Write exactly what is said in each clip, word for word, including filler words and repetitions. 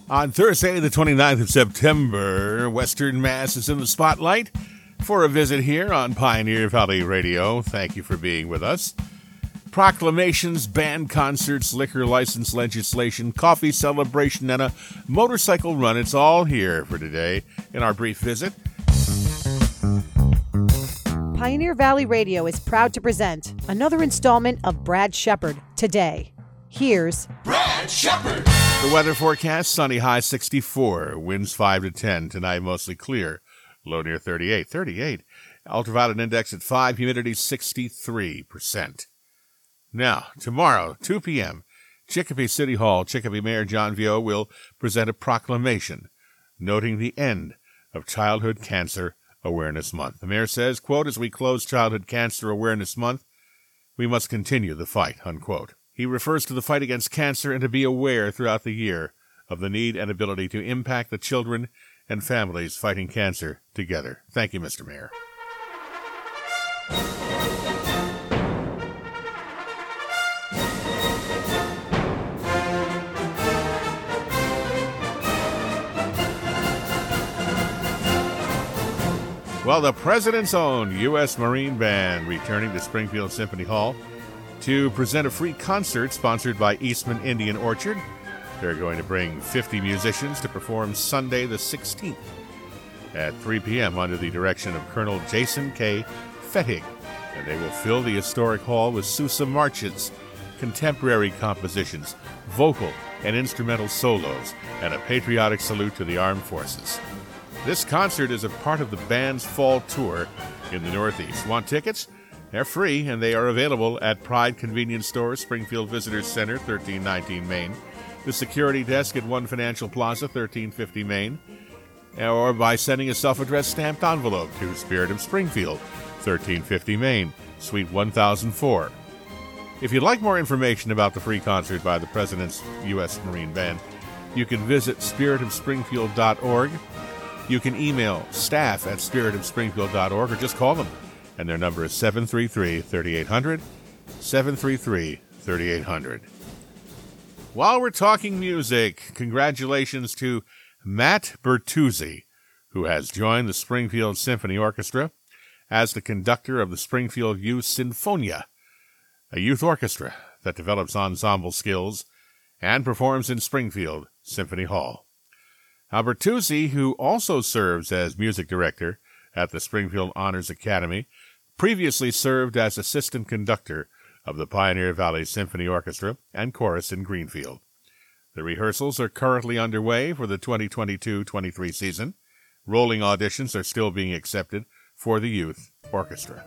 On Thursday, the twenty-ninth of September, Western Mass is in the spotlight for a visit here on Pioneer Valley Radio. Thank you for being with us. Proclamations, band concerts, liquor license legislation, coffee celebration, and a motorcycle run. It's all here for today in our brief visit. Pioneer Valley Radio is proud to present another installment of Brad Shepard today. Here's Brad Shepard. The weather forecast, sunny, high sixty-four, winds five to ten. Tonight, mostly clear, low near thirty-eight. thirty-eight. Ultraviolet index at five, humidity sixty-three percent. Now, tomorrow, two p.m., Chicopee City Hall, Chicopee Mayor John Vio will present a proclamation noting the end of Childhood Cancer Awareness Month. The mayor says, quote, as we close Childhood Cancer Awareness Month, we must continue the fight, unquote. He refers to the fight against cancer and to be aware throughout the year of the need and ability to impact the children and families fighting cancer together. Thank you, Mister Mayor. Well, the President's own U S Marine Band returning to Springfield Symphony Hall to present a free concert sponsored by Eastman Indian Orchard. They're going to bring fifty musicians to perform Sunday the sixteenth at three p.m. under the direction of Colonel Jason K. Fettig. And they will fill the historic hall with Sousa marches, contemporary compositions, vocal and instrumental solos, and a patriotic salute to the armed forces. This concert is a part of the band's fall tour in the Northeast. Want tickets? They're free, and they are available at Pride Convenience Store, Springfield Visitors Center, thirteen nineteen Main, the security desk at One Financial Plaza, thirteen fifty Main, or by sending a self-addressed stamped envelope to Spirit of Springfield, thirteen fifty Main, Suite one thousand four. If you'd like more information about the free concert by the President's U S Marine Band, you can visit spirit of springfield dot org. You can email staff at spirit of springfield dot org or just call them. And their number is seven three three, three eight zero zero, seven three three, three eight zero zero. While we're talking music, congratulations to Matt Bertuzzi, who has joined the Springfield Symphony Orchestra as the conductor of the Springfield Youth Sinfonia, a youth orchestra that develops ensemble skills and performs in Springfield Symphony Hall. Now, Bertuzzi, who also serves as music director at the Springfield Honors Academy, previously served as assistant conductor of the Pioneer Valley Symphony Orchestra and Chorus in Greenfield. The rehearsals are currently underway for the twenty twenty-two twenty-three season. Rolling auditions are still being accepted for the youth orchestra.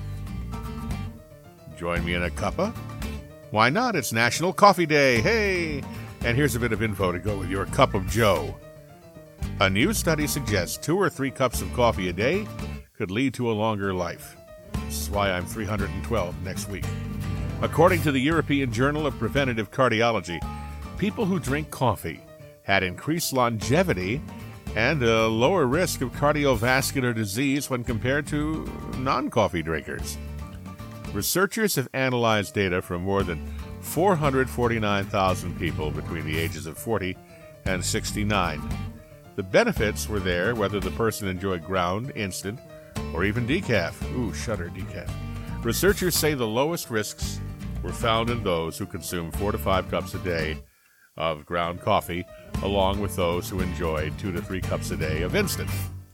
Join me in a cuppa? Why not? It's National Coffee Day. Hey! And here's a bit of info to go with your cup of joe. A new study suggests two or three cups of coffee a day could lead to a longer life. This is why I'm three hundred twelve next week. According to the European Journal of Preventive Cardiology, people who drink coffee had increased longevity and a lower risk of cardiovascular disease when compared to non-coffee drinkers. Researchers have analyzed data from more than four hundred forty-nine thousand people between the ages of forty and sixty-nine. The benefits were there whether the person enjoyed ground, instant, or even decaf. Ooh, shudder, decaf. Researchers say the lowest risks were found in those who consume four to five cups a day of ground coffee, along with those who enjoyed two to three cups a day of instant.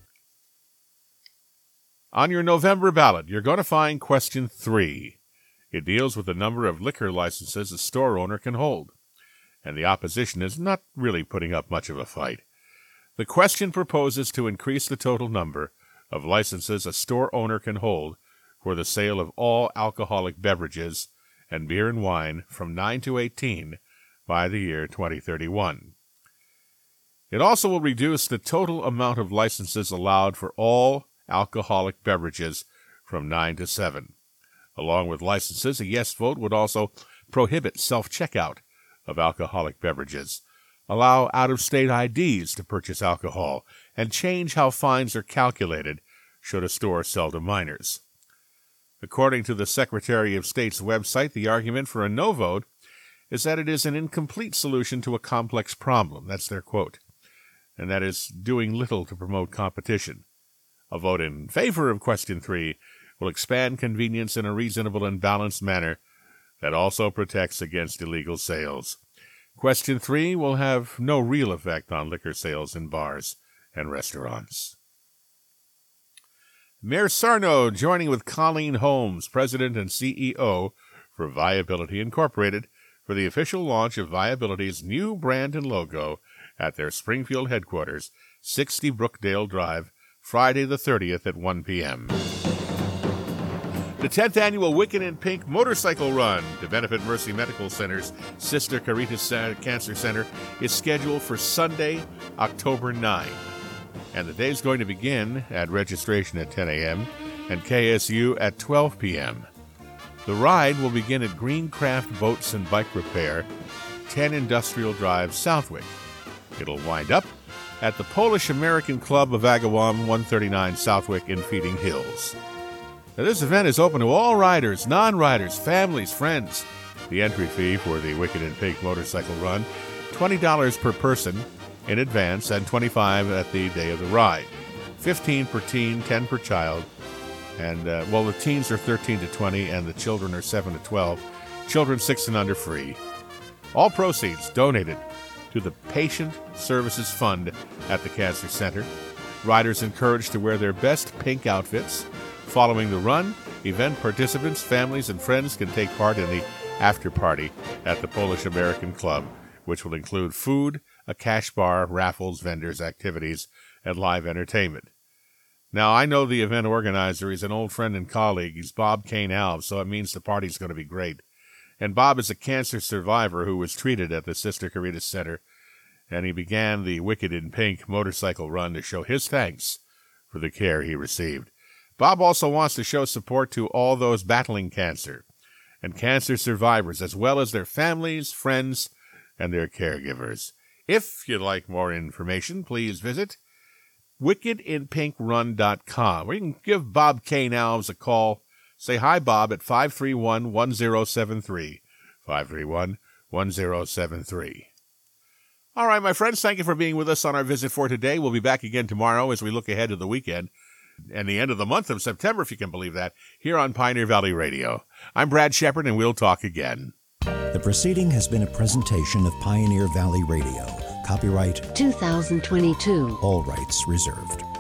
On your November ballot, you're going to find question three. It deals with the number of liquor licenses a store owner can hold, and the opposition is not really putting up much of a fight. The question proposes to increase the total number of licenses a store owner can hold for the sale of all alcoholic beverages and beer and wine from nine to eighteen by the year twenty thirty-one. It also will reduce the total amount of licenses allowed for all alcoholic beverages from nine to seven. Along with licenses, a yes vote would also prohibit self-checkout of alcoholic beverages, allow out-of-state I Ds to purchase alcohol, and change how fines are calculated should a store sell to minors. According to the Secretary of State's website, the argument for a no vote is that it is an incomplete solution to a complex problem. That's their quote. And that is doing little to promote competition. A vote in favor of question three will expand convenience in a reasonable and balanced manner that also protects against illegal sales. Question three will have no real effect on liquor sales in bars and restaurants. Mayor Sarno joining with Colleen Holmes, President and C E O for Viability Incorporated, for the official launch of Viability's new brand and logo at their Springfield headquarters, sixty Brookdale Drive, Friday the thirtieth at one p.m. The tenth Annual Wicked in Pink Motorcycle Run to benefit Mercy Medical Center's Sister Caritas Cancer Center is scheduled for Sunday, October ninth. And the day is going to begin at registration at ten a.m. and K S U at twelve p.m. The ride will begin at Greencraft Boats and Bike Repair, ten Industrial Drive, Southwick. It'll wind up at the Polish American Club of Agawam, one thirty-nine Southwick in Feeding Hills. Now, this event is open to all riders, non-riders, families, friends. The entry fee for the Wicked in Pink Motorcycle Run, twenty dollars per person in advance and twenty-five dollars at the day of the ride. fifteen dollars per teen, ten dollars per child. And, uh, well, the teens are thirteen to twenty and the children are seven to twelve. Children six and under free. All proceeds donated to the Patient Services Fund at the Cancer Center. Riders encouraged to wear their best pink outfits. Following the run, event participants, families, and friends can take part in the after-party at the Polish American Club, which will include food, a cash bar, raffles, vendors, activities, and live entertainment. Now, I know the event organizer. He's an old friend and colleague. He's Bob Kane Alves, so it means the party's going to be great. And Bob is a cancer survivor who was treated at the Sister Caritas Center, and he began the Wicked in Pink motorcycle run to show his thanks for the care he received. Bob also wants to show support to all those battling cancer and cancer survivors, as well as their families, friends, and their caregivers. If you'd like more information, please visit wicked in pink run dot com, or you can give Bob Kane Alves a call. Say hi, Bob, at five three one, one zero seven three, five three one, one zero seven three. All right, my friends, thank you for being with us on our visit for today. We'll be back again tomorrow as we look ahead to the weekend and the end of the month of September, if you can believe that, here on Pioneer Valley Radio. I'm Brad Shepard, and we'll talk again. The proceeding has been a presentation of Pioneer Valley Radio. Copyright two thousand twenty-two. All rights reserved.